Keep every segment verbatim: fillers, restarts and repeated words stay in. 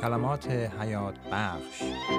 کلمات حیات بخش.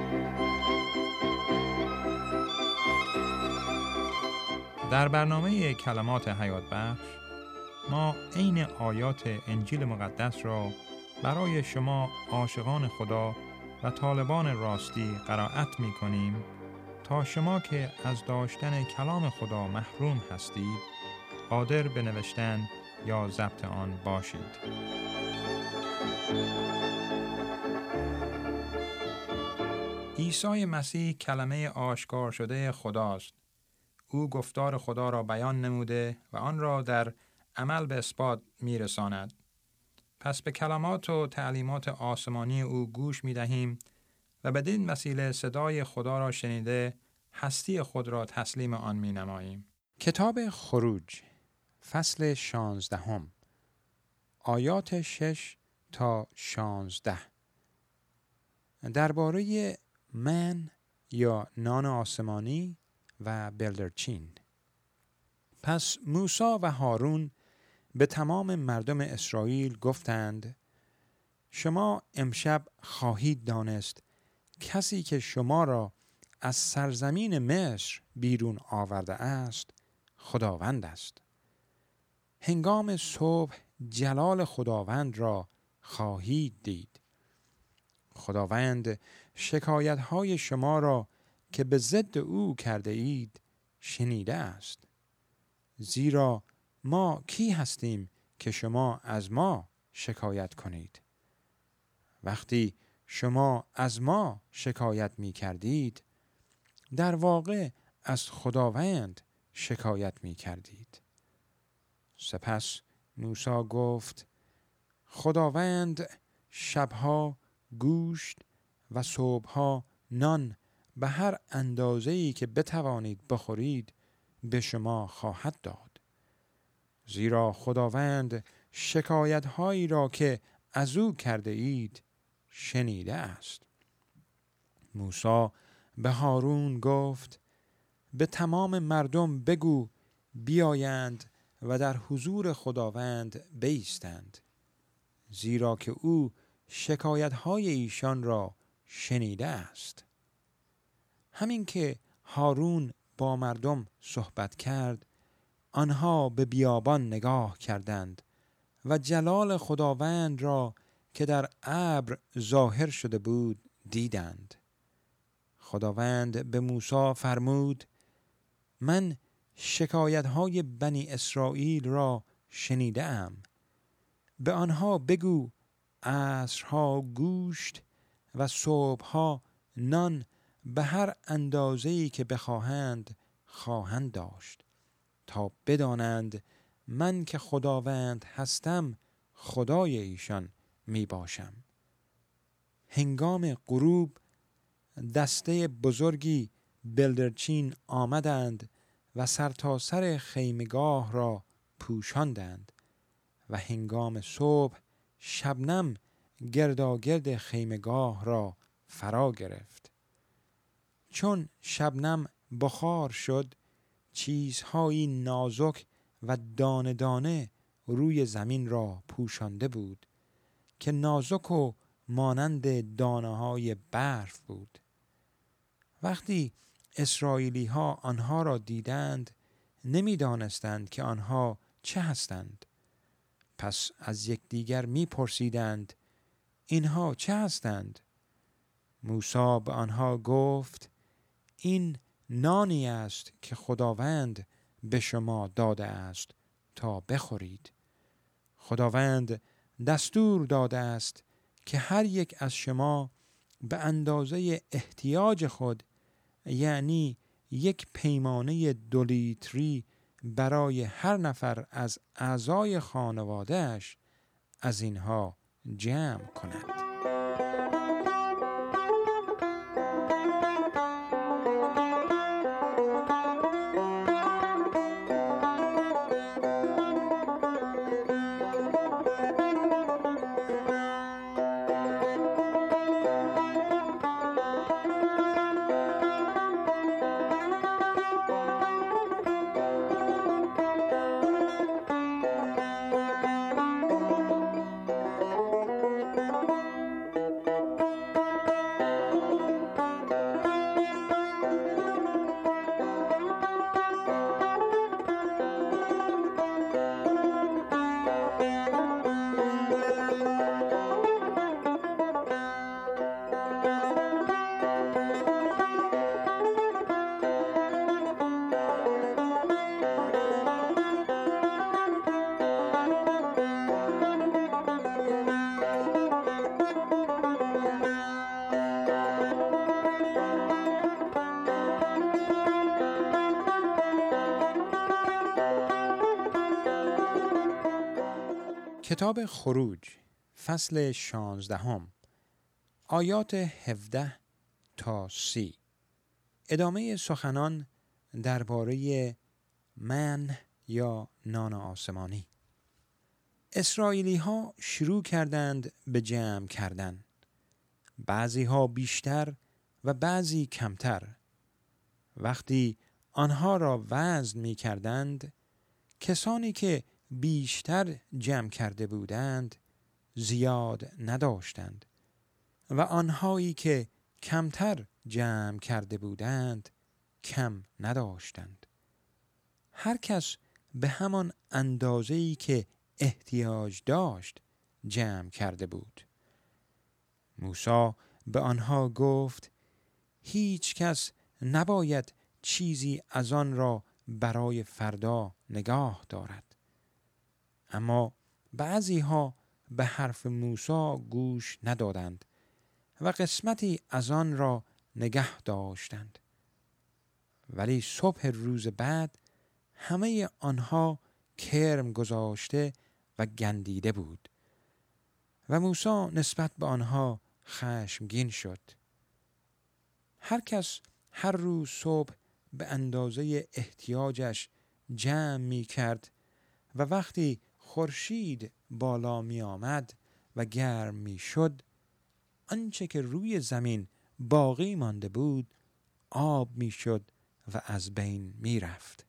در برنامه کلمات حیات بخش ما عین آیات انجیل مقدس را برای شما عاشقان خدا و طالبان راستی قرائت می کنیم تا شما که از داشتن کلام خدا محروم هستید قادر به نوشتن یا ضبط آن باشید. عیسی مسیح کلمه آشکار شده خداست. او گفتار خدا را بیان نموده و آن را در عمل به اثبات می رساند. پس به کلمات و تعلیمات آسمانی او گوش می دهیم و بدین وسیله صدای خدا را شنیده هستی خود را تسلیم آن می نماییم. کتاب خروج فصل شانزدهم آیات شش تا شانزده درباره من یا نان آسمانی و بلدرچین. پس موسی و هارون به تمام مردم اسرائیل گفتند: شما امشب خواهید دانست کسی که شما را از سرزمین مصر بیرون آورده است خداوند است. هنگام صبح جلال خداوند را خواهید دید. خداوند شکایت‌های شما را که به ضد او کرده اید شنیده است. زیرا ما کی هستیم که شما از ما شکایت کنید؟ وقتی شما از ما شکایت می کردید در واقع از خداوند شکایت می کردید. سپس موسی گفت: خداوند شبها گوشت و صبحها نان به هر اندازه‌ای که بتوانید بخورید به شما خواهد داد. زیرا خداوند شکایت‌هایی را که از او کرده اید شنیده است. موسی به هارون گفت: به تمام مردم بگو بیایند و در حضور خداوند بایستند، زیرا که او شکایت‌های ایشان را شنیده است. همین که هارون با مردم صحبت کرد، آنها به بیابان نگاه کردند و جلال خداوند را که در ابر ظاهر شده بود دیدند. خداوند به موسی فرمود: من شکایت‌های بنی اسرائیل را شنیده ام. به آنها بگو عصرها گوشت و صبحها نان به هر اندازه‌ای که بخواهند خواهند داشت، تا بدانند من که خداوند هستم خدای ایشان می باشم. هنگام غروب دسته بزرگی بلدرچین آمدند و سرتاسر خیمگاه را پوشاندند و هنگام صبح شبنم گرداگرد خیمگاه را فرا گرفت. چون شبنم بخار شد، چیزهایی نازک و دانه دانه روی زمین را پوشانده بود که نازک و مانند دانه های برف بود. وقتی اسرائیلی ها آنها را دیدند نمی دانستند که آنها چه هستند. پس از یکدیگر می پرسیدند: اینها چه هستند؟ موسی به آنها گفت: این نانی است که خداوند به شما داده است تا بخورید. خداوند دستور داده است که هر یک از شما به اندازه احتیاج خود، یعنی یک پیمانه دو لیتری برای هر نفر از اعضای خانواده‌اش از اینها جمع کند. کتاب خروج فصل شانزدهم آیات هفده تا سی. ادامه سخنان درباره من یا نان آسمانی. اسرائیلی ها شروع کردند به جمع کردن، بعضی ها بیشتر و بعضی کمتر. وقتی آنها را وزن می کردند، کسانی که بیشتر جمع کرده بودند زیاد نداشتند و آنهایی که کمتر جمع کرده بودند کم نداشتند. هر کس به همان اندازه‌ای که احتیاج داشت جمع کرده بود. موسی به آنها گفت هیچ کس نباید چیزی از آن را برای فردا نگاه دارد. اما بعضی ها به حرف موسی گوش ندادند و قسمتی از آن را نگه داشتند. ولی صبح روز بعد همه آنها کرم گذاشته و گندیده بود و موسی نسبت به آنها خشمگین شد. هر کس هر روز صبح به اندازه احتیاجش جمع می کرد و وقتی خورشید بالا می آمد و گرم می شد، آنچه که روی زمین باقی مانده بود آب می شد و از بین می رفت.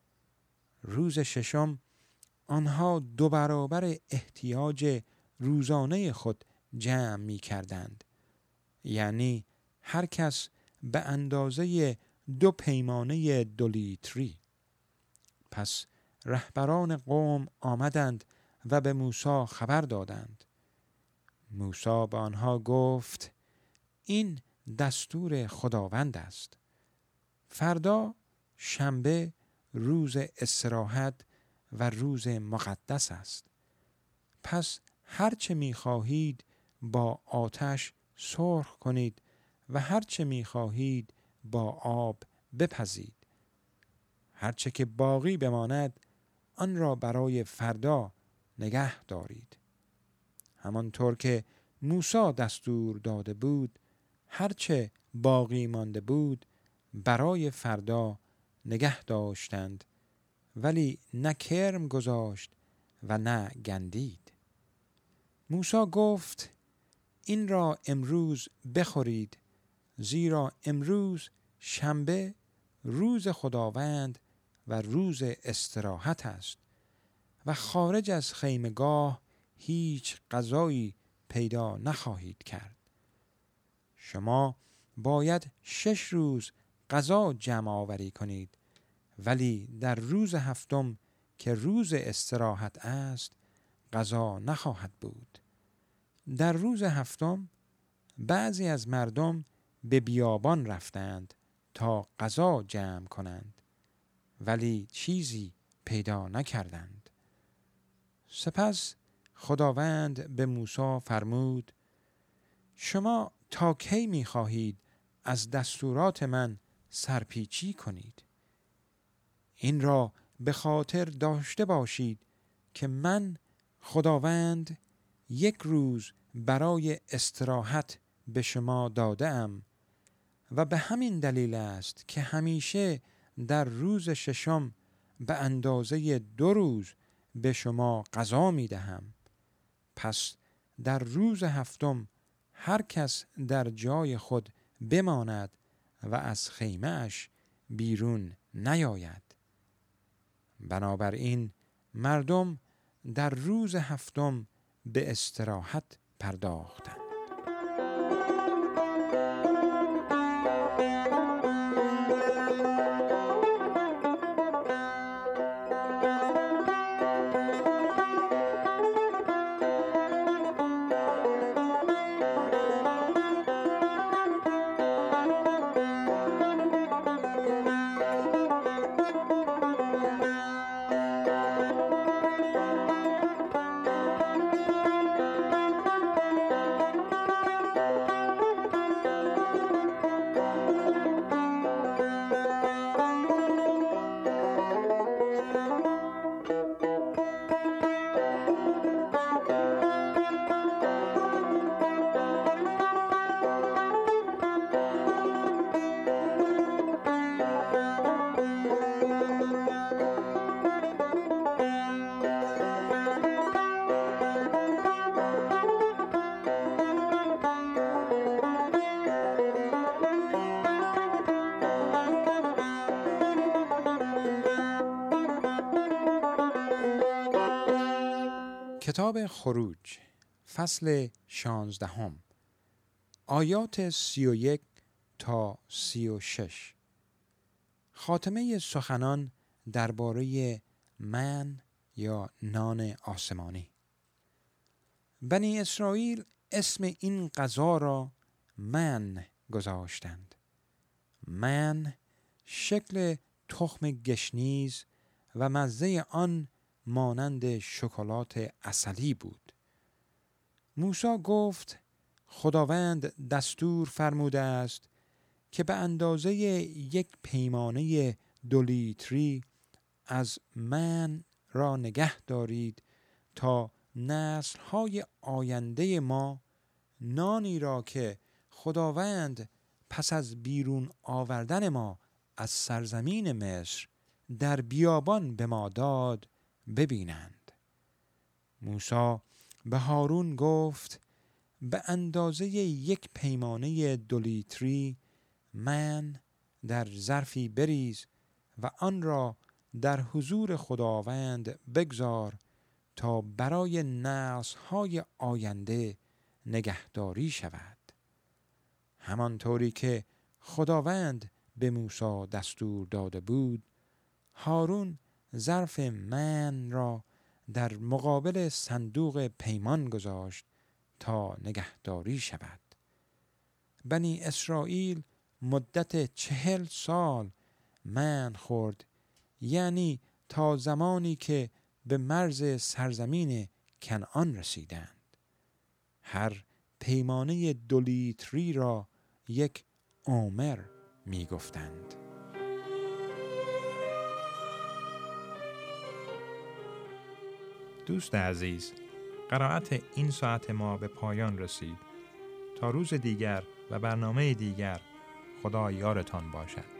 روز ششم آنها دو برابر احتیاج روزانه خود جمع می کردند، یعنی هر کس به اندازه دو پیمانه دو لیتری. پس رهبران قوم آمدند و به موسی خبر دادند. موسی به آنها گفت این دستور خداوند است. فردا شنبه روز استراحت و روز مقدس است. پس هر چه می خواهید با آتش سرخ کنید و هر چه می خواهید با آب بپزید. هر چه که باقی بماند آن را برای فردا نگه دارید. همانطور که موسی دستور داده بود هر چه باقی مانده بود برای فردا نگه داشتند، ولی نه کرم گذاشت و نه گندید. موسی گفت این را امروز بخورید، زیرا امروز شنبه روز خداوند و روز استراحت است و خارج از خیمه‌گاه هیچ غذایی پیدا نخواهید کرد. شما باید شش روز غذا جمع آوری کنید، ولی در روز هفتم که روز استراحت است غذا نخواهد بود. در روز هفتم بعضی از مردم به بیابان رفتند تا غذا جمع کنند، ولی چیزی پیدا نکردند. سپس خداوند به موسی فرمود شما تا کی می خواهید از دستورات من سرپیچی کنید؟ این را به خاطر داشته باشید که من خداوند یک روز برای استراحت به شما داده‌ام و به همین دلیل است که همیشه در روز ششم به اندازه دو روز به شما غذا می دهم. پس در روز هفتم هر کس در جای خود بماند و از خیمه اش بیرون نیاید. بنابراین مردم در روز هفتم به استراحت پرداختند. کتاب خروج فصل شانزدهم آیات سی و یک تا سی و شش. خاتمه سخنان درباره من یا نان آسمانی. بنی اسرائیل اسم این غذا را من گذاشتند. من شکل تخم گشنیز و مزه آن مانند شکلات عسلی بود. موسی گفت خداوند دستور فرموده است که به اندازه یک پیمانه دو لیتری از من را نگه دارید تا نسل‌های آینده ما نانی را که خداوند پس از بیرون آوردن ما از سرزمین مصر در بیابان به ما داد ببینند. موسی به هارون گفت به اندازه یک پیمانه دو لیتری من در ظرفی بریز و آن را در حضور خداوند بگذار تا برای نسل‌های آینده نگهداری شود. همانطوری که خداوند به موسی دستور داده بود، هارون ظرف من را در مقابل صندوق پیمان گذاشت تا نگهداری شود. بنی اسرائیل مدت چهل سال من خورد، یعنی تا زمانی که به مرز سرزمین کنعان رسیدند. هر پیمانه دو لیتری را یک اومر می گفتند. دوست عزیز، قرائت این ساعت ما به پایان رسید. تا روز دیگر و برنامه دیگر، خدا یارتان باشد.